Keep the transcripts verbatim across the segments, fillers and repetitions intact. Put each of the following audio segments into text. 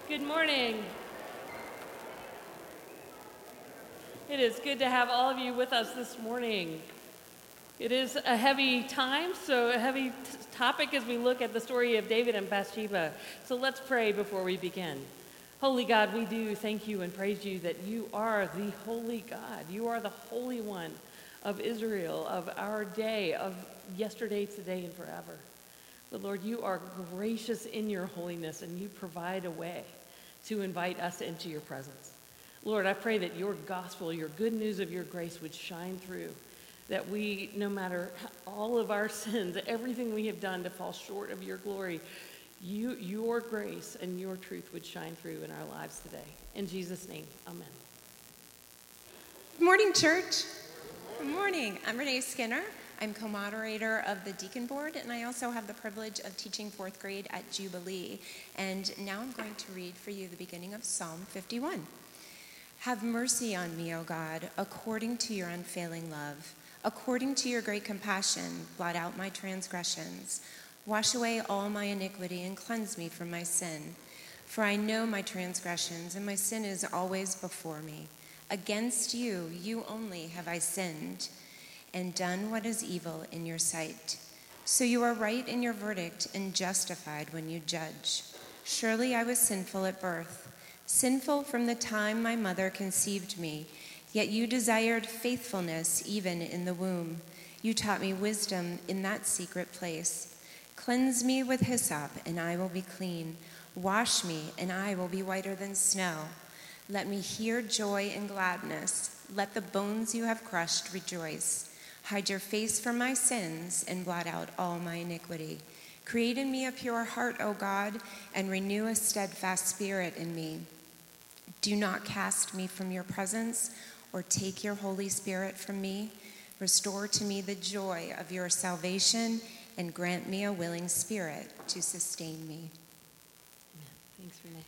Good morning. It is good to have all of you with us this morning. It is a heavy time, so a heavy t- topic as we look at the story of David and Bathsheba. So let's pray before we begin. Holy God, we do thank you and praise you that you are the holy God. You are the Holy One of Israel, of our day, of yesterday, today, and forever. But Lord, you are gracious in your holiness, and you provide a way to invite us into your presence. Lord, I pray that your gospel, your good news of your grace would shine through, that we, no matter all of our sins, everything we have done to fall short of your glory, you, your grace and your truth would shine through in our lives today. In Jesus' name, amen. Good morning, church. Good morning. I'm Renee Skinner. I'm co-moderator of the Deacon Board, and I also have the privilege of teaching fourth grade at Jubilee. And now I'm going to read for you the beginning of Psalm fifty-one. Have mercy on me, O God, according to your unfailing love. According to your great compassion, blot out my transgressions. Wash away all my iniquity and cleanse me from my sin. For I know my transgressions, and my sin is always before me. Against you, you only have I sinned, and done what is evil in your sight. So you are right in your verdict and justified when you judge. Surely I was sinful at birth, sinful from the time my mother conceived me. Yet you desired faithfulness even in the womb. You taught me wisdom in that secret place. Cleanse me with hyssop, and I will be clean. Wash me, and I will be whiter than snow. Let me hear joy and gladness. Let the bones you have crushed rejoice. Hide your face from my sins and blot out all my iniquity. Create in me a pure heart, O God, and renew a steadfast spirit in me. Do not cast me from your presence or take your Holy Spirit from me. Restore to me the joy of your salvation and grant me a willing spirit to sustain me. Amen. Thanks, Renee.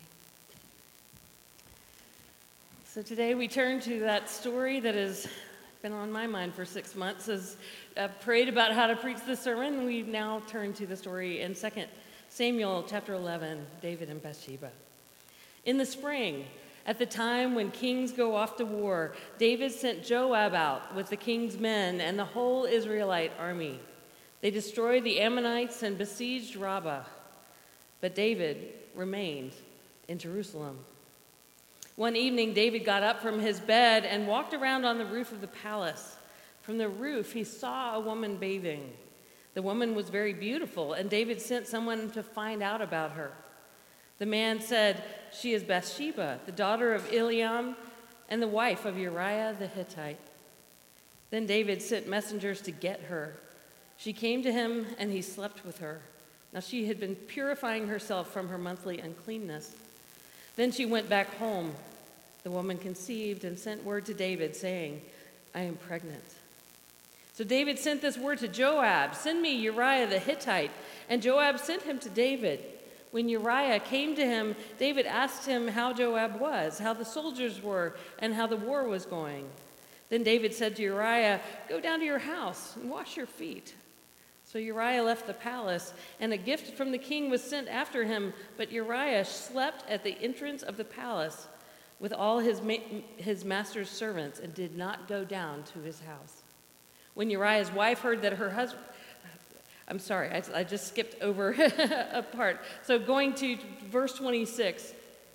So today we turn to that story that has been on my mind for six months. As I've prayed about how to preach the sermon, we now turn to the story in Second Samuel chapter eleven, David and Bathsheba. In the spring, at the time when kings go off to war, David sent Joab out with the king's men and the whole Israelite army. They destroyed the Ammonites and besieged Rabbah, but David remained in Jerusalem. One evening, David got up from his bed and walked around on the roof of the palace. From the roof, he saw a woman bathing. The woman was very beautiful, and David sent someone to find out about her. The man said, "She is Bathsheba, the daughter of Eliam, and the wife of Uriah the Hittite." Then David sent messengers to get her. She came to him, and he slept with her. Now she had been purifying herself from her monthly uncleanness. Then she went back home. The woman conceived and sent word to David, saying, "I am pregnant." So David sent this word to Joab, "Send me Uriah the Hittite." And Joab sent him to David. When Uriah came to him, David asked him how Joab was, how the soldiers were, and how the war was going. Then David said to Uriah, "Go down to your house and wash your feet." So Uriah left the palace, and a gift from the king was sent after him, but Uriah slept at the entrance of the palace with all his, ma- his master's servants and did not go down to his house. When Uriah's wife heard that her husband... I'm sorry, I, I just skipped over a part. So going to verse twenty-six.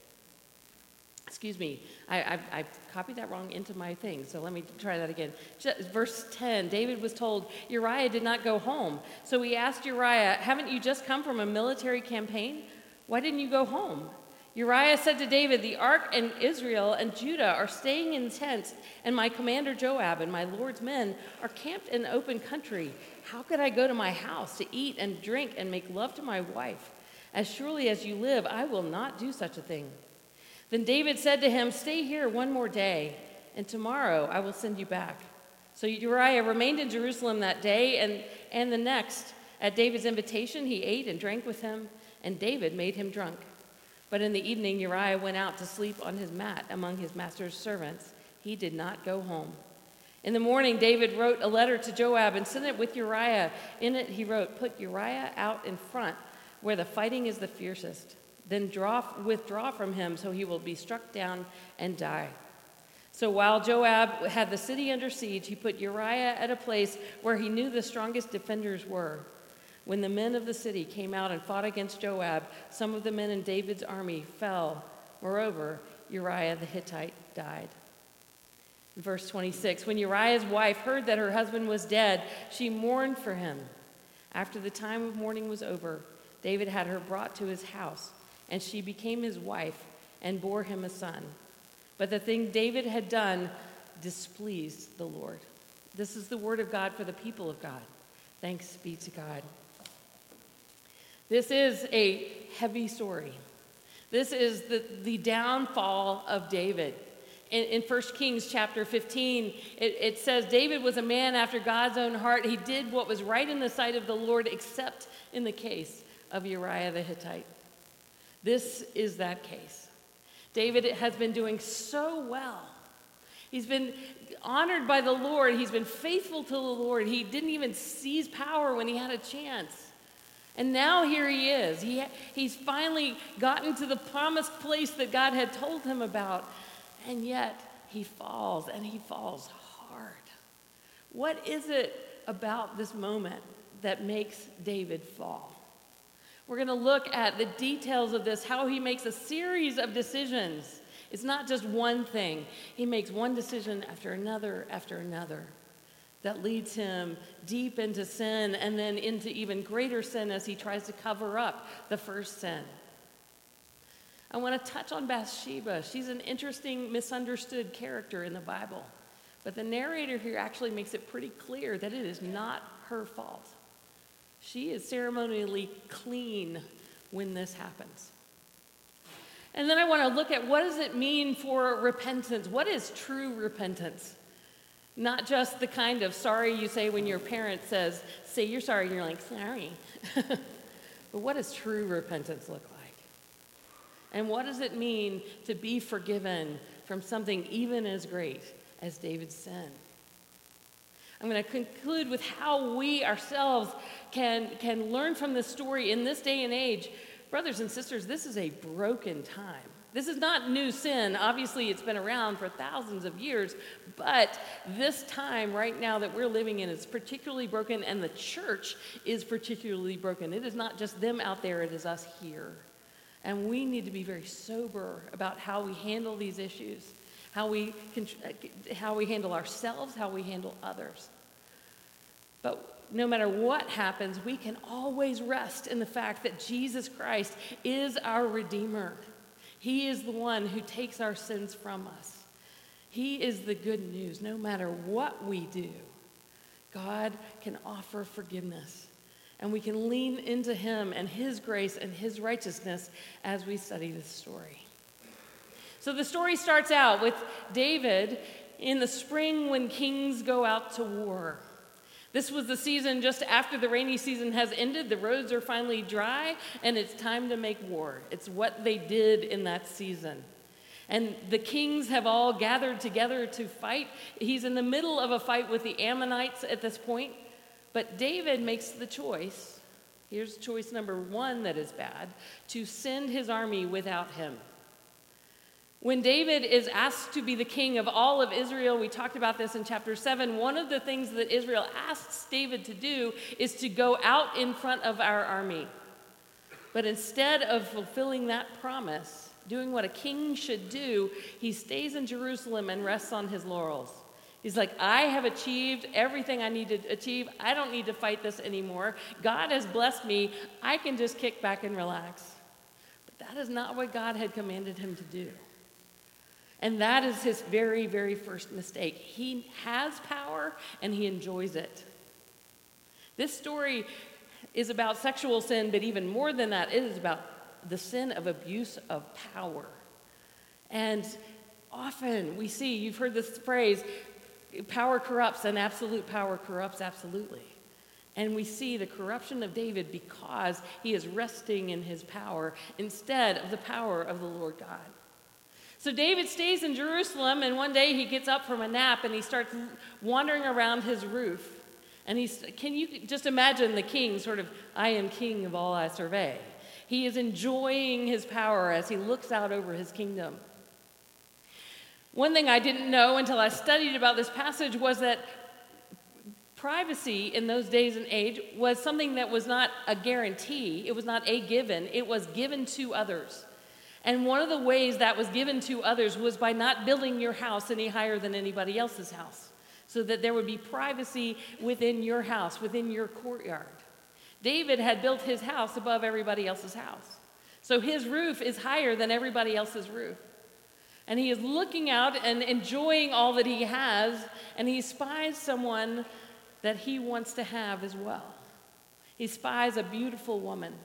Excuse me, I, I, I copied that wrong into my thing, so let me try that again. Verse ten, David was told Uriah did not go home. So he asked Uriah, "Haven't you just come from a military campaign? Why didn't you go home?" Uriah said to David, "The ark and Israel and Judah are staying in tents, and my commander Joab and my Lord's men are camped in open country. How could I go to my house to eat and drink and make love to my wife? As surely as you live, I will not do such a thing." Then David said to him, "Stay here one more day, and tomorrow I will send you back." So Uriah remained in Jerusalem that day and, and the next. At David's invitation, he ate and drank with him, and David made him drunk. But in the evening, Uriah went out to sleep on his mat among his master's servants. He did not go home. In the morning, David wrote a letter to Joab and sent it with Uriah. In it, he wrote, "Put Uriah out in front where the fighting is the fiercest. then draw, withdraw from him, so he will be struck down and die." So while Joab had the city under siege, he put Uriah at a place where he knew the strongest defenders were. When the men of the city came out and fought against Joab, some of the men in David's army fell. Moreover, Uriah the Hittite died. Verse twenty-six, when Uriah's wife heard that her husband was dead, she mourned for him. After the time of mourning was over, David had her brought to his house, and she became his wife and bore him a son. But the thing David had done displeased the Lord. This is the word of God for the people of God. Thanks be to God. This is a heavy story. This is the, the downfall of David. In, in First Kings chapter fifteen, it, it says, David was a man after God's own heart. He did what was right in the sight of the Lord, except in the case of Uriah the Hittite. This is that case. David has been doing so well. He's been honored by the Lord. He's been faithful to the Lord. He didn't even seize power when he had a chance. And now here he is. He, he's finally gotten to the promised place that God had told him about. And yet he falls, and he falls hard. What is it about this moment that makes David fall? We're going to look at the details of this, how he makes a series of decisions. It's not just one thing. He makes one decision after another after another that leads him deep into sin and then into even greater sin as he tries to cover up the first sin. I want to touch on Bathsheba. She's an interesting, misunderstood character in the Bible. But the narrator here actually makes it pretty clear that it is not her fault. She is ceremonially clean when this happens. And then I want to look at what does it mean for repentance? What is true repentance? Not just the kind of sorry you say when your parent says, say you're sorry, and you're like, sorry. But what does true repentance look like? And what does it mean to be forgiven from something even as great as David's sin? I'm going to conclude with how we ourselves can, can learn from this story in this day and age. Brothers and sisters, this is a broken time. This is not new sin. Obviously, it's been around for thousands of years, but this time right now that we're living in is particularly broken, and the church is particularly broken. It is not just them out there, it is us here. And we need to be very sober about how we handle these issues, how we, how we handle ourselves, how we handle others. But no matter what happens, we can always rest in the fact that Jesus Christ is our Redeemer. He is the one who takes our sins from us. He is the good news. No matter what we do, God can offer forgiveness. And we can lean into him and his grace and his righteousness as we study this story. So the story starts out with David in the spring when kings go out to war. This was the season just after the rainy season has ended. The roads are finally dry, and it's time to make war. It's what they did in that season. And the kings have all gathered together to fight. He's in the middle of a fight with the Ammonites at this point. But David makes the choice, here's choice number one that is bad, to send his army without him. When David is asked to be the king of all of Israel, we talked about this in chapter seven, one of the things that Israel asks David to do is to go out in front of our army. But instead of fulfilling that promise, doing what a king should do, he stays in Jerusalem and rests on his laurels. He's like, I have achieved everything I need to achieve. I don't need to fight this anymore. God has blessed me. I can just kick back and relax. But that is not what God had commanded him to do. And that is his very, very first mistake. He has power and he enjoys it. This story is about sexual sin, but even more than that, it is about the sin of abuse of power. And often we see, you've heard this phrase, power corrupts and absolute power corrupts absolutely. And we see the corruption of David because he is resting in his power instead of the power of the Lord God. So David stays in Jerusalem, and one day he gets up from a nap and he starts wandering around his roof. And he's, can you just imagine the king sort of, I am king of all I survey. He He is enjoying his power as he looks out over his kingdom. One thing I didn't know until I studied about this passage was that privacy in those days and age was something that was not a guarantee. It was not a given. It was given to others. And one of the ways that was given to others was by not building your house any higher than anybody else's house, so that there would be privacy within your house, within your courtyard. David had built his house above everybody else's house. So his roof is higher than everybody else's roof. And he is looking out and enjoying all that he has, and he spies someone that he wants to have as well. He spies a beautiful woman.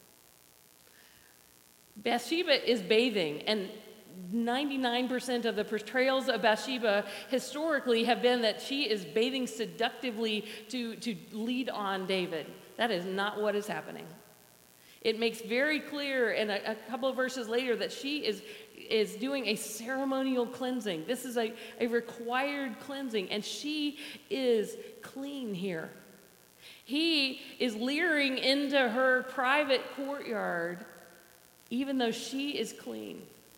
Bathsheba is bathing, and ninety-nine percent of the portrayals of Bathsheba historically have been that she is bathing seductively to, to lead on David. That is not what is happening. It makes very clear in a, a couple of verses later that she is, is doing a ceremonial cleansing. This is a, a required cleansing, and she is clean here. He is leering into her private courtyard, even though she is clean.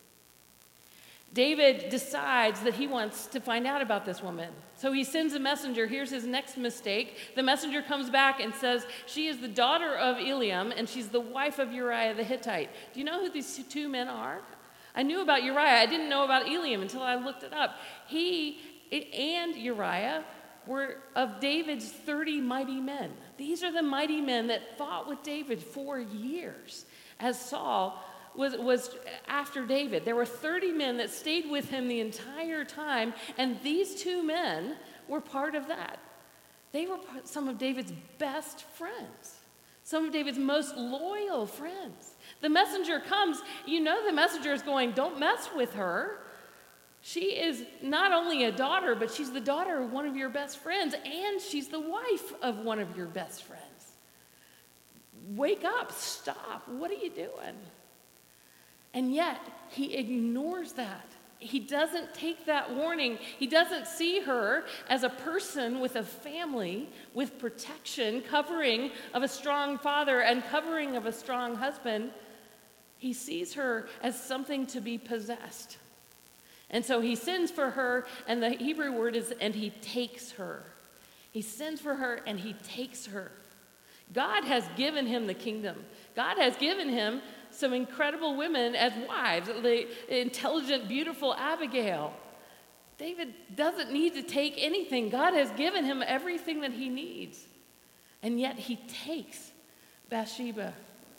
David decides that he wants to find out about this woman. So he sends a messenger. Here's his next mistake. The messenger comes back and says, she is the daughter of Eliam, and she's the wife of Uriah the Hittite. Do you know who these two men are? I knew about Uriah. I didn't know about Eliam until I looked it up. He and Uriah were of David's thirty mighty men. These are the mighty men that fought with David for years as Saul was, was after David. There were thirty men that stayed with him the entire time, and these two men were part of that. They were some of David's best friends, some of David's most loyal friends. The messenger comes, you know the messenger is going, don't mess with her. She is not only a daughter, but she's the daughter of one of your best friends, and she's the wife of one of your best friends. Wake up, stop, what are you doing? And yet, he ignores that. He doesn't take that warning. He doesn't see her as a person with a family, with protection, covering of a strong father and covering of a strong husband. He sees her as something to be possessed. And so he sends for her, and the Hebrew word is, and he takes her. He sends for her, and he takes her. God has given him the kingdom. God has given him some incredible women as wives, the intelligent, beautiful Abigail. David doesn't need to take anything. God has given him everything that he needs. And yet he takes Bathsheba.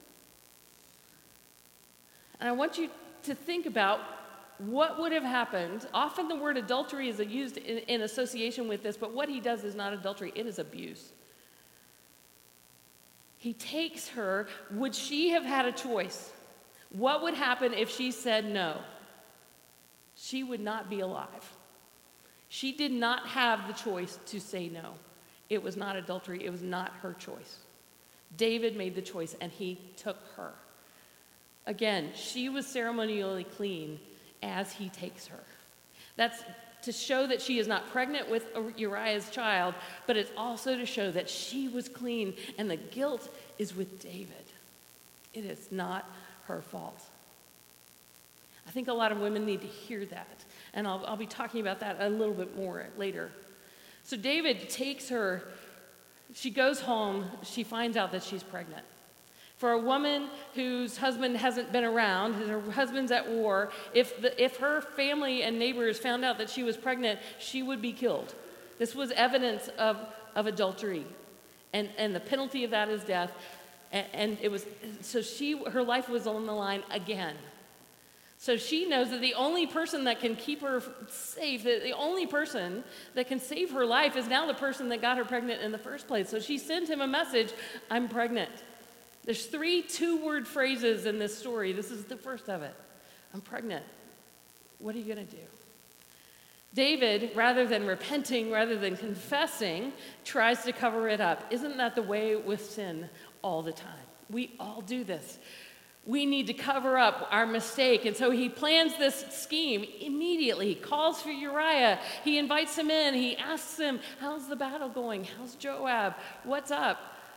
And I want you to think about what would have happened. Often the word adultery is used in, in association with this, but what he does is not adultery, it is abuse. He takes her. Would she have had a choice? What would happen if she said no? She would not be alive. She did not have the choice to say no. It was not adultery. It was not her choice. David made the choice, and he took her. Again, she was ceremonially clean as he takes her. That's to show that she is not pregnant with Uriah's child, but it's also to show that she was clean, and the guilt is with David. It is not her fault. I think a lot of women need to hear that, and I'll, I'll be talking about that a little bit more later. So David takes her, she goes home, she finds out that she's pregnant. For a woman whose husband hasn't been around, her husband's at war, if, the, if her family and neighbors found out that she was pregnant, she would be killed. This was evidence of, of adultery, and, and the penalty of that is death. And, and it was, so she, her life was on the line again. So she knows that the only person that can keep her safe, that the only person that can save her life is now the person that got her pregnant in the first place. So she sent him a message, I'm pregnant. There's three two-word phrases in this story. This is the first of it. I'm pregnant. What are you going to do? David, rather than repenting, rather than confessing, tries to cover it up. Isn't that the way with sin all the time? We all do this. We need to cover up our mistake. And so he plans this scheme immediately. He calls for Uriah. He invites him in. He asks him, how's the battle going? How's Joab? What's up?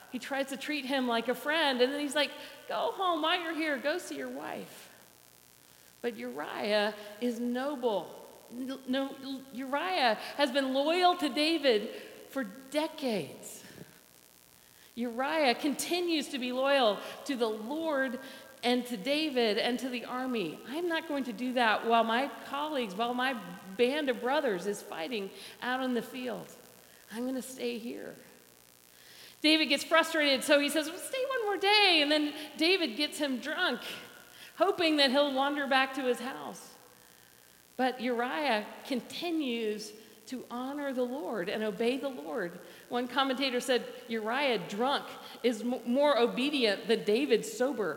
He tries to treat him like a friend, and then he's like, go home while you're here, go see your wife. But Uriah is noble. No, Uriah has been loyal to David for decades. Uriah continues to be loyal to the Lord and to David and to the army. I'm not going to do that while my colleagues, while my band of brothers is fighting out in the field. I'm going to stay here. David gets frustrated, so he says, well, stay one more day. And then David gets him drunk, hoping that he'll wander back to his house. But Uriah continues to honor the Lord and obey the Lord. One commentator said, Uriah drunk is m- more obedient than David sober.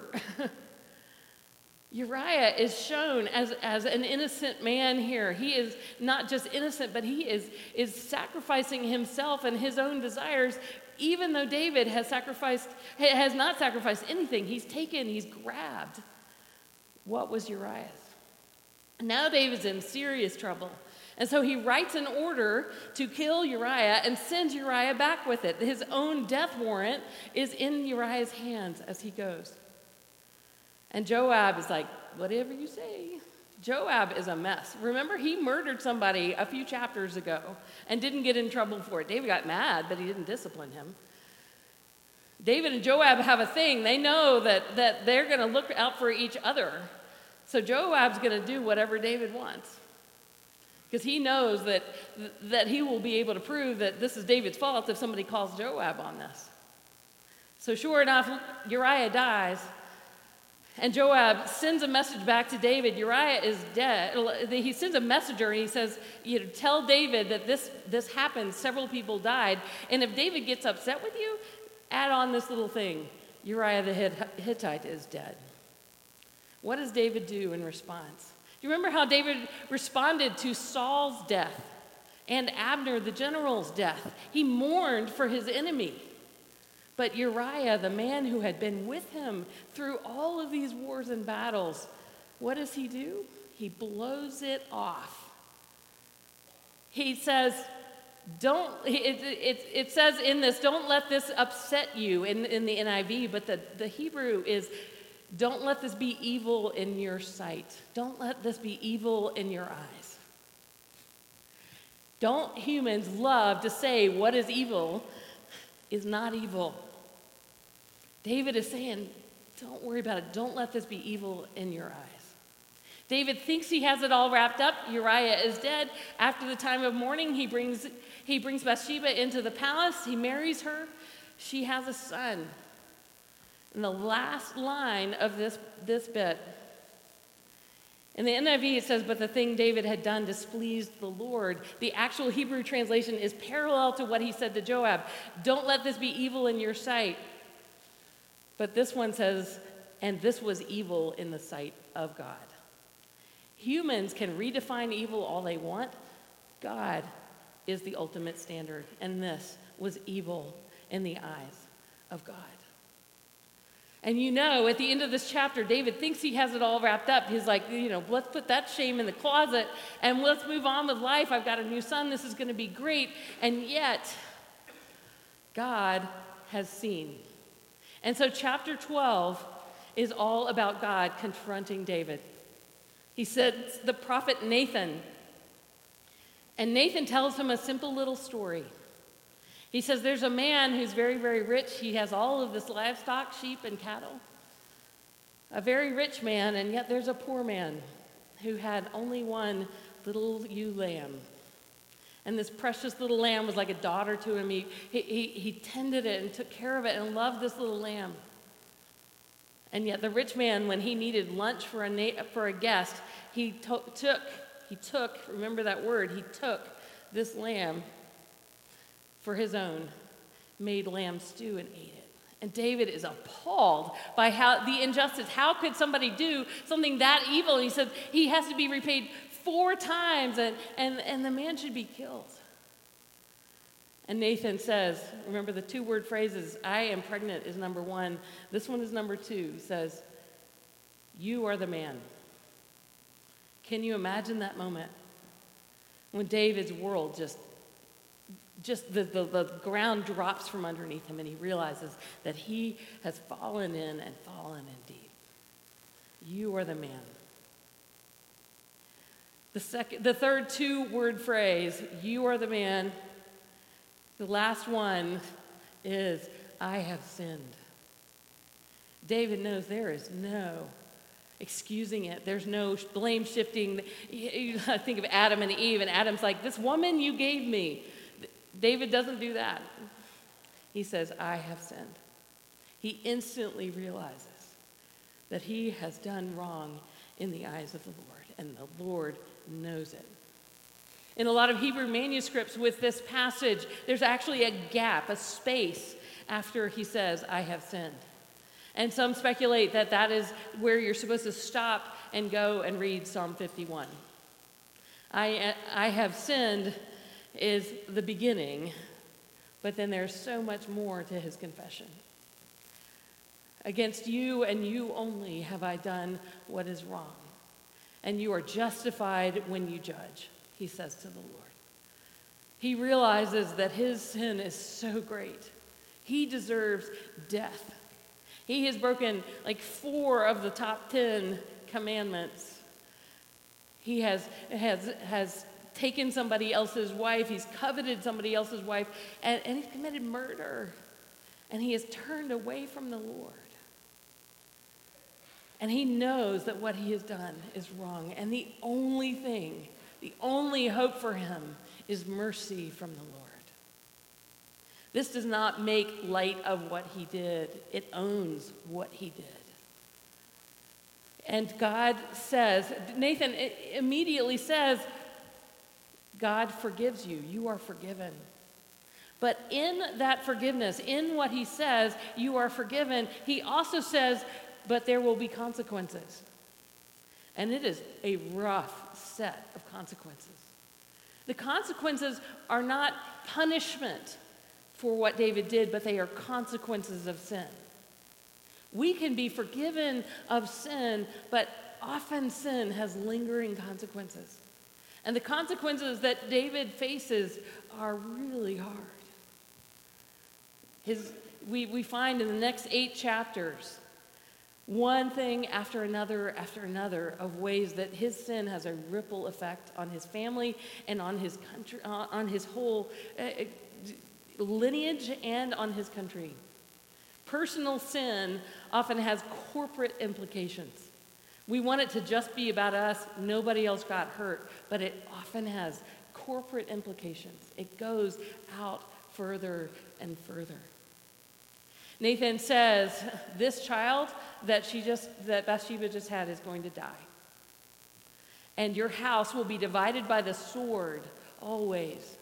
Uriah is shown as, as an innocent man here. He is not just innocent, but he is, is sacrificing himself and his own desires, even though David has sacrificed, has not sacrificed anything. He's taken, he's grabbed what was Uriah's. Now David's in serious trouble. And so he writes an order to kill Uriah and sends Uriah back with it. His own death warrant is in Uriah's hands as he goes. And Joab is like, whatever you say. Joab is a mess. Remember, he murdered somebody a few chapters ago and didn't get in trouble for it. David got mad, but he didn't discipline him. David and Joab have a thing. They know that, that they're going to look out for each other. So Joab's going to do whatever David wants. Because he knows that, that he will be able to prove that this is David's fault if somebody calls Joab on this. So sure enough, Uriah dies. And Joab sends a message back to David. Uriah is dead. He sends a messenger and he says, you know, tell David that this, this happened. Several people died. And if David gets upset with you, add on this little thing. Uriah the Hittite is dead. What does David do in response? Do you remember how David responded to Saul's death and Abner the general's death? He mourned for his enemy. But Uriah, the man who had been with him through all of these wars and battles, what does he do? He blows it off. He says, don't, it, it, it says in this, don't let this upset you in, in the N I V, but the, the Hebrew is, don't let this be evil in your sight. Don't let this be evil in your eyes. Don't humans love to say what is evil is not evil? David is saying, don't worry about it. Don't let this be evil in your eyes. David thinks he has it all wrapped up. Uriah is dead. After the time of mourning, he brings, he brings Bathsheba into the palace. He marries her. She has a son. And the last line of this, this bit, in the N I V it says, but the thing David had done displeased the Lord. The actual Hebrew translation is parallel to what he said to Joab. Don't let this be evil in your sight. But this one says, and this was evil in the sight of God. Humans can redefine evil all they want. God is the ultimate standard. And this was evil in the eyes of God. And you know, at the end of this chapter, David thinks he has it all wrapped up. He's like, you know, let's put that shame in the closet and let's move on with life. I've got a new son. This is going to be great. And yet, God has seen. And so chapter twelve is all about God confronting David. He said, the prophet Nathan. And Nathan tells him a simple little story. He says, there's a man who's very, very rich. He has all of this livestock, sheep and cattle. A very rich man, and yet there's a poor man who had only one little ewe lamb. And this precious little lamb was like a daughter to him. He, he, he, he tended it and took care of it and loved this little lamb. And yet the rich man, when he needed lunch for a, na- for a guest, he to- took, he took, remember that word, he took this lamb for his own, made lamb stew and ate it. And David is appalled by how the injustice. How could somebody do something that evil? And he said he has to be repaid four times, and, and, and the man should be killed. And Nathan says, remember the two-word phrases, I am pregnant is number one. This one is number two. He says, you are the man. Can you imagine that moment when David's world just just the, the, the ground drops from underneath him, and he realizes that he has fallen in and fallen indeed. You are the man. The second, the third two-word phrase, you are the man. The last one is, I have sinned. David knows there is no excusing it. There's no blame shifting. I think of Adam and Eve, and Adam's like, this woman you gave me. David doesn't do that. He says, I have sinned. He instantly realizes that he has done wrong in the eyes of the Lord, and the Lord knows it. In a lot of Hebrew manuscripts with this passage, there's actually a gap, a space after he says, I have sinned. And some speculate that that is where you're supposed to stop and go and read Psalm fifty-one. I, I have sinned is the beginning, but then there's so much more to his confession. Against you and you only have I done what is wrong, and you are justified when you judge, he says to the Lord. He realizes that his sin is so great. He deserves death. He has broken like four of the top ten commandments. He has, has, has taken somebody else's wife. He's coveted somebody else's wife. And, and he's committed murder. And he has turned away from the Lord. And he knows that what he has done is wrong. And the only thing, the only hope for him is mercy from the Lord. This does not make light of what he did. It owns what he did. And God says, Nathan immediately says, God forgives you. You are forgiven. But in that forgiveness, in what he says, you are forgiven, he also says, but there will be consequences. And it is a rough set of consequences. The consequences are not punishment for what David did, but they are consequences of sin. We can be forgiven of sin, but often sin has lingering consequences. And the consequences that David faces are really hard. His, we, we find in the next eight chapters, one thing after another after another of ways that his sin has a ripple effect on his family and on his country, uh, on his whole uh, lineage and on his country. Personal sin often has corporate implications. We want it to just be about us, nobody else got hurt, but it often has corporate implications. It goes out further and further. Nathan says, this child that she just that Bathsheba just had is going to die. And your house will be divided by the sword always.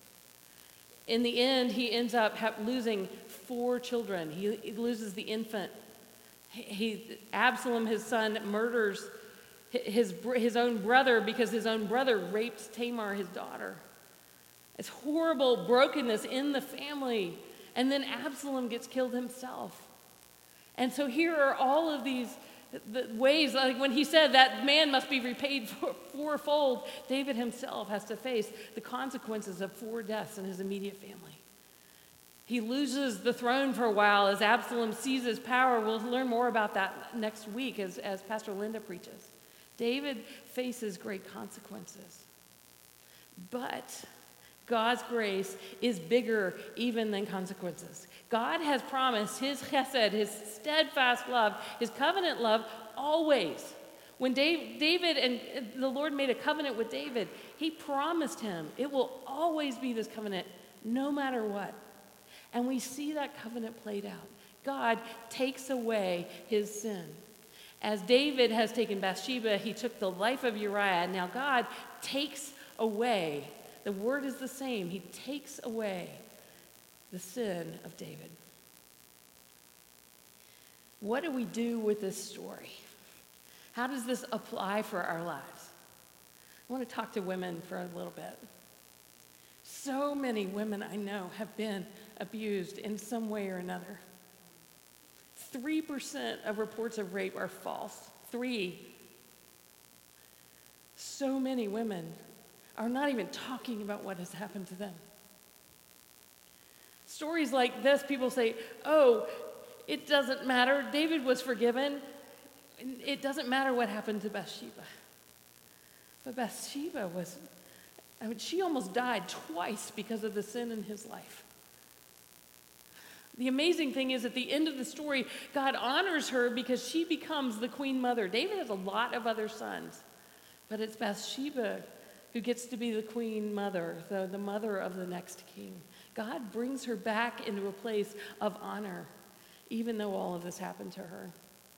In the end, he ends up ha- losing four children. He, he loses the infant. He, he, Absalom, his son, murders his, his own brother because his own brother rapes Tamar, his daughter. It's horrible brokenness in the family. And then Absalom gets killed himself. And so here are all of these the ways, like when he said that man must be repaid for, fourfold, David himself has to face the consequences of four deaths in his immediate family. He loses the throne for a while as Absalom seizes power. We'll learn more about that next week as, as Pastor Linda preaches. David faces great consequences. But God's grace is bigger even than consequences. God has promised his chesed, his steadfast love, his covenant love, always. When Dave, David and the Lord made a covenant with David, he promised him it will always be this covenant, no matter what. And we see that covenant played out. God takes away his sin. As David has taken Bathsheba, he took the life of Uriah. Now God takes away, the word is the same, he takes away the sin of David. What do we do with this story? How does this apply for our lives? I want to talk to women for a little bit. So many women I know have been abused in some way or another. Three percent of reports of rape are false. Three. So many women are not even talking about what has happened to them. Stories like this, people say, oh, it doesn't matter. David was forgiven. It doesn't matter what happened to Bathsheba. But Bathsheba was, I mean, she almost died twice because of the sin in his life. The amazing thing is, at the end of the story, God honors her because she becomes the queen mother. David has a lot of other sons, but it's Bathsheba who gets to be the queen mother, the, the mother of the next king. God brings her back into a place of honor, even though all of this happened to her.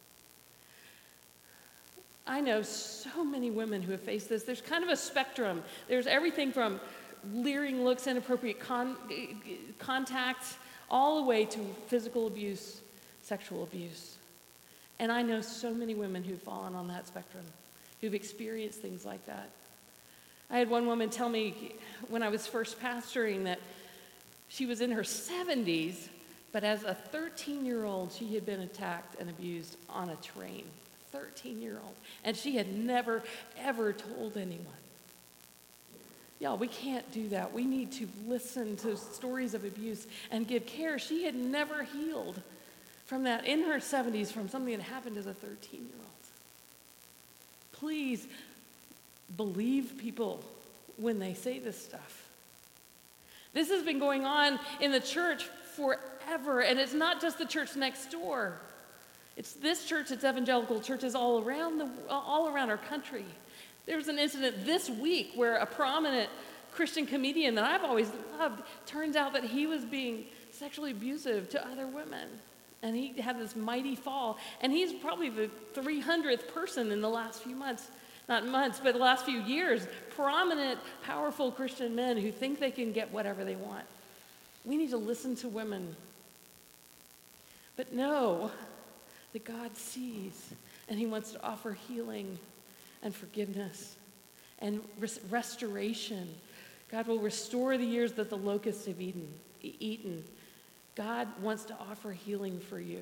I know so many women who have faced this. There's kind of a spectrum. There's everything from leering looks, inappropriate con- contacts, all the way to physical abuse, sexual abuse. And I know so many women who've fallen on that spectrum, who've experienced things like that. I had one woman tell me when I was first pastoring that she was in her seventies, but as a thirteen-year-old, she had been attacked and abused on a train. thirteen-year-old. And she had never, ever told anyone. Y'all, we can't do that. We need to listen to stories of abuse and give care. She had never healed from that in her seventies from something that happened as a thirteen-year-old. Please believe people when they say this stuff. This has been going on in the church forever, and it's not just the church next door. It's this church, it's evangelical churches all around the all around our country. There was an incident this week where a prominent Christian comedian that I've always loved, turns out that he was being sexually abusive to other women. And he had this mighty fall. And he's probably the three hundredth person in the last few months, not months, but the last few years, prominent, powerful Christian men who think they can get whatever they want. We need to listen to women. But know that God sees, and he wants to offer healing and forgiveness and res- restoration. God will restore the years that the locusts have eaten, e- eaten. God wants to offer healing for you.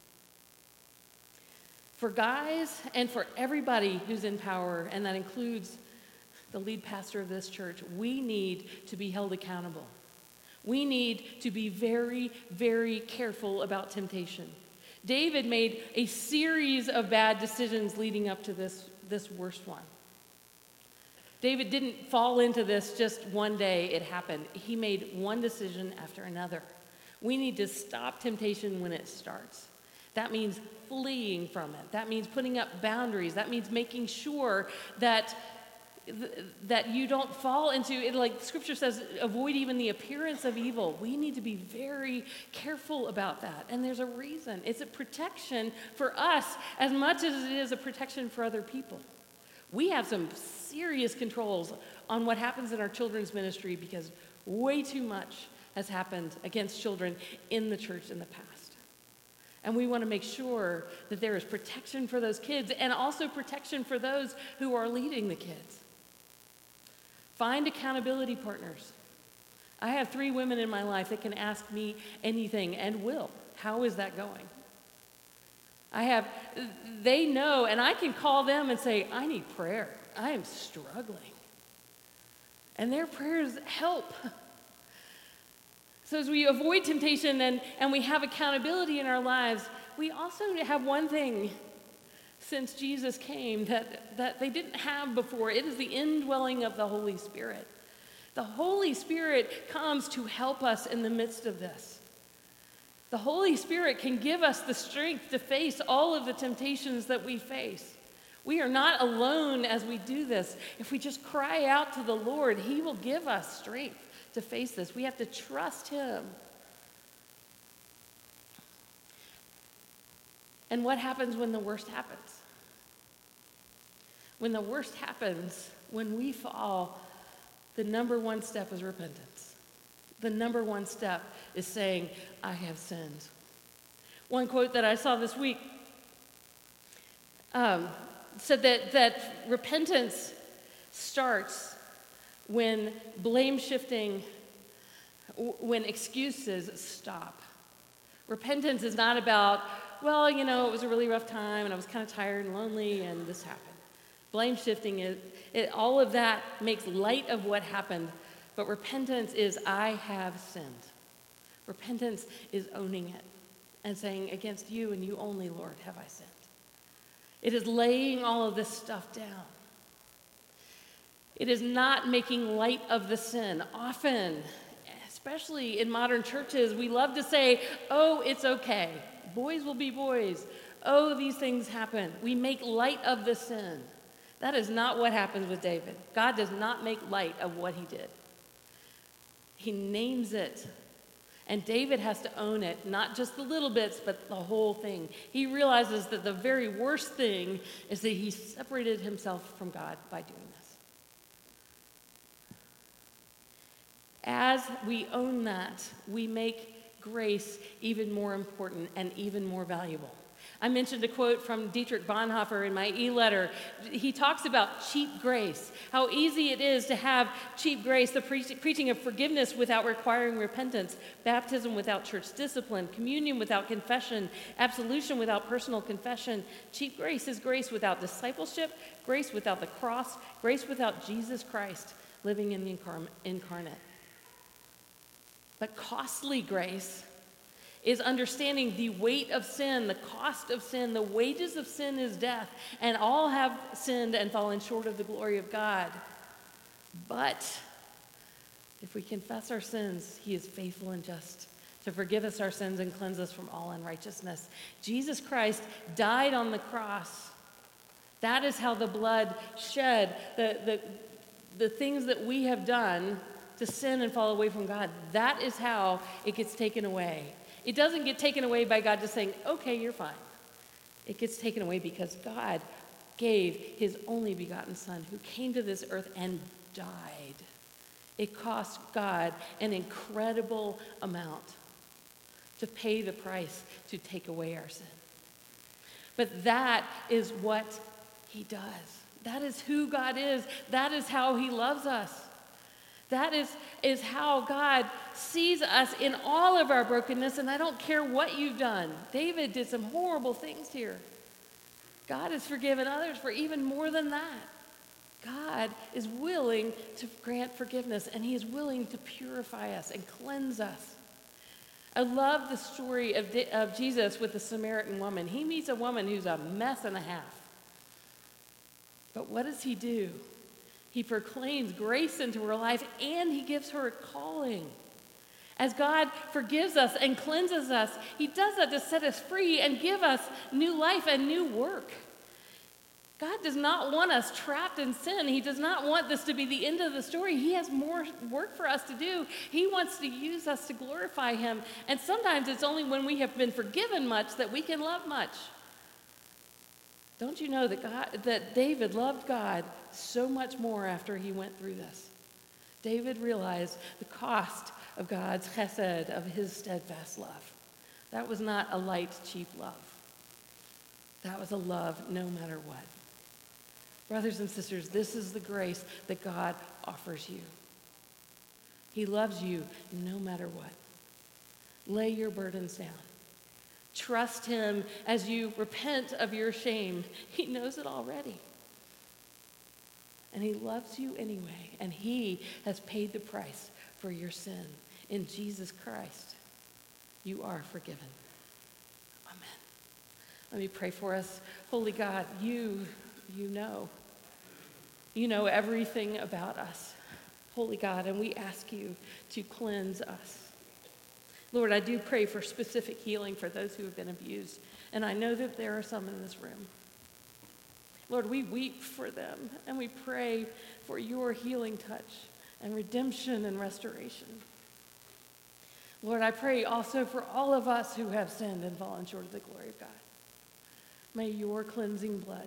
For guys and for everybody who's in power, and that includes the lead pastor of this church, we need to be held accountable. We need to be very, very careful about temptation. David made a series of bad decisions leading up to this this worst one. David didn't fall into this just one day, it happened. He made one decision after another. We need to stop temptation when it starts. That means fleeing from it. That means putting up boundaries. That means making sure that that you don't fall into it. Like Scripture says, avoid even the appearance of evil. We need to be very careful about that. And there's a reason. It's a protection for us as much as it is a protection for other people. We have some serious controls on what happens in our children's ministry because way too much has happened against children in the church in the past. And we want to make sure that there is protection for those kids and also protection for those who are leading the kids. Find accountability partners. I have three women in my life that can ask me anything and will. How is that going? I have, they know, and I can call them and say, I need prayer. I am struggling. And their prayers help. So as we avoid temptation and, and we have accountability in our lives, we also have one thing since Jesus came that, that they didn't have before. It is the indwelling of the Holy Spirit. The Holy Spirit comes to help us in the midst of this. The Holy Spirit can give us the strength to face all of the temptations that we face. We are not alone as we do this. If we just cry out to the Lord, he will give us strength to face this. We have to trust him. And what happens when the worst happens? When the worst happens, when we fall, the number one step is repentance. The number one step is saying, I have sinned. One quote that I saw this week um, said that, that repentance starts when blame shifting, when excuses stop. Repentance is not about, well, you know, it was a really rough time and I was kind of tired and lonely and this happened. Blame shifting, is, it, all of that makes light of what happened. But repentance is, I have sinned. Repentance is owning it and saying, against you and you only, Lord, have I sinned. It is laying all of this stuff down. It is not making light of the sin. Often, especially in modern churches, we love to say, oh, it's okay. Boys will be boys. Oh, these things happen. We make light of the sin. That is not what happens with David. God does not make light of what he did. He names it. And David has to own it, not just the little bits, but the whole thing. He realizes that the very worst thing is that he separated himself from God by doing this. As we own that, we make grace even more important and even more valuable. I mentioned a quote from Dietrich Bonhoeffer in my e-letter. He talks about cheap grace, how easy it is to have cheap grace, the pre- preaching of forgiveness without requiring repentance, baptism without church discipline, communion without confession, absolution without personal confession. Cheap grace is grace without discipleship, grace without the cross, grace without Jesus Christ living in the incarn- incarnate. But costly grace is understanding the weight of sin, the cost of sin. The wages of sin is death, and all have sinned and fallen short of the glory of God. But if we confess our sins, he is faithful and just to forgive us our sins and cleanse us from all unrighteousness. Jesus Christ died on the cross. That is how the blood shed, the, the, the things that we have done to sin and fall away from God, that is how it gets taken away. It doesn't get taken away by God just saying, okay, you're fine. It gets taken away because God gave his only begotten Son who came to this earth and died. It cost God an incredible amount to pay the price to take away our sin. But that is what he does. That is who God is. That is how he loves us. That is, is how God sees us in all of our brokenness, and I don't care what you've done. David did some horrible things here. God has forgiven others for even more than that. God is willing to grant forgiveness, and he is willing to purify us and cleanse us. I love the story of, of Jesus with the Samaritan woman. He meets a woman who's a mess and a half. But what does he do? He proclaims grace into her life, and he gives her a calling. As God forgives us and cleanses us, he does that to set us free and give us new life and new work. God does not want us trapped in sin. He does not want this to be the end of the story. He has more work for us to do. He wants to use us to glorify him. And sometimes it's only when we have been forgiven much that we can love much. Don't you know that God, that David loved God so much more after he went through this? David realized the cost of God's chesed, of his steadfast love. That was not a light, cheap love. That was a love no matter what. Brothers and sisters, this is the grace that God offers you. He loves you no matter what. Lay your burdens down. Trust him as you repent of your shame. He knows it already. And he loves you anyway. And he has paid the price for your sin. In Jesus Christ, you are forgiven. Amen. Let me pray for us. Holy God, you, you know. You know everything about us. Holy God, and we ask you to cleanse us. Lord, I do pray for specific healing for those who have been abused, and I know that there are some in this room. Lord, we weep for them, and we pray for your healing touch and redemption and restoration. Lord, I pray also for all of us who have sinned and fallen short of the glory of God. May your cleansing blood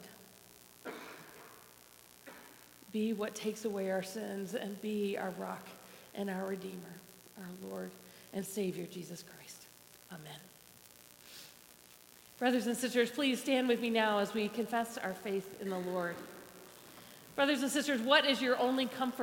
be what takes away our sins and be our rock and our Redeemer, our Lord and Savior, Jesus Christ. Amen. Brothers and sisters, please stand with me now as we confess our faith in the Lord. Brothers and sisters, what is your only comfort?